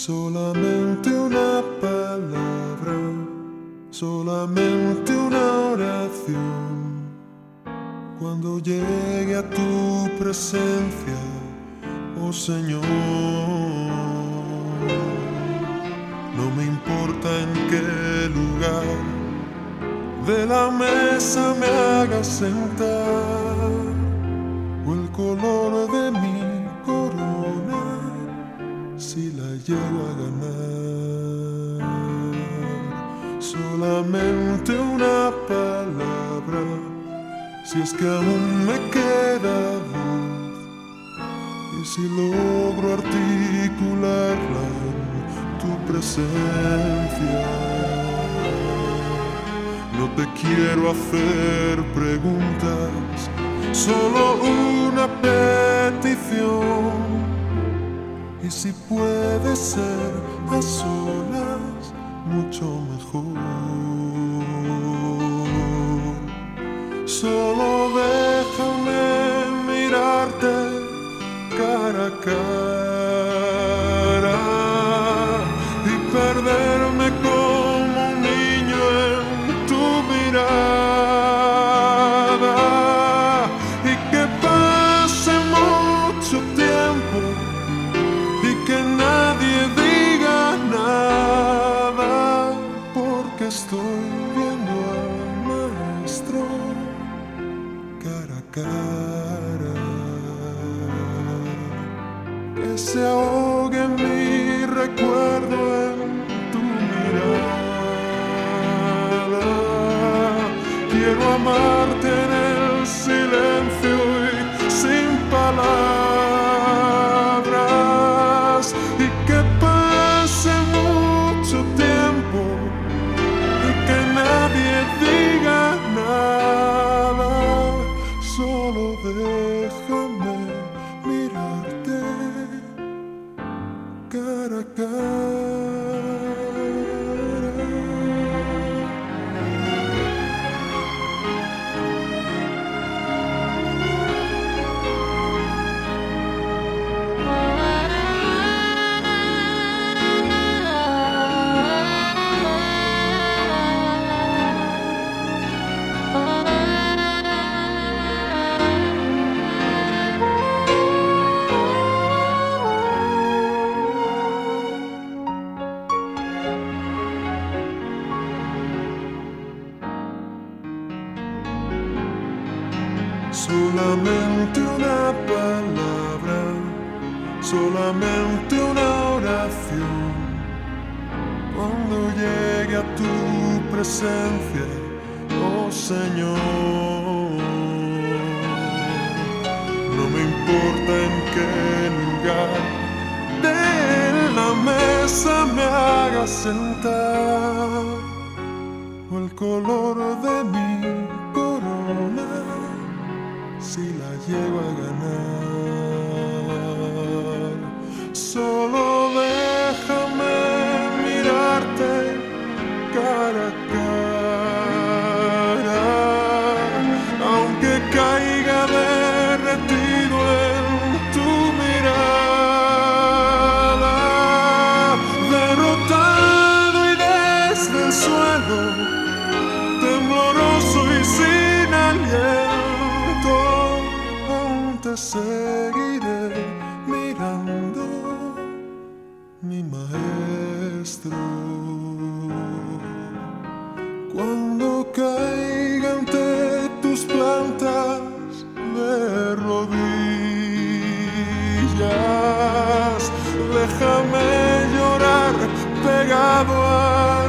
Solamente una palabra, solamente una oración. Cuando llegue a tu presencia, oh Señor, no me importa en qué lugar de la mesa me hagas sentar, o el color de mi corona, si la llego a ganar. Solamente una palabra, si es que aún me queda voz, y si logro articularla en tu presencia. No te quiero hacer preguntas, solo una petición. Y si puede ser a solas, mucho mejor. Solo déjame mirarte cara a cara y perderme como un niño en tu mirada, y que pase mucho tiempo y que nadie diga nada, porque estoy viendo al Maestro cara a cara. Que se ahogue mi recuerdo en tu mirada. Quiero amarte en el silencio y sin palabras, y que pase mucho tiempo y que nadie diga nada. Solo déjame mirarte cara a cara. Solamente una palabra, solamente una oración. Cuando llegue a tu presencia, oh Señor, no me importa en qué lugar de la mesa me hagas sentar, o el color de mi corona, si la llego a ganar. Solo déjame mirarte cara a cara, aunque caiga derretido en tu mirada, derrotado y desde el suelo, tembloroso y sin aliento, te seguiré mirando, mi Maestro. Cuando caiga ante tus plantas de rodillas, déjame llorar pegado a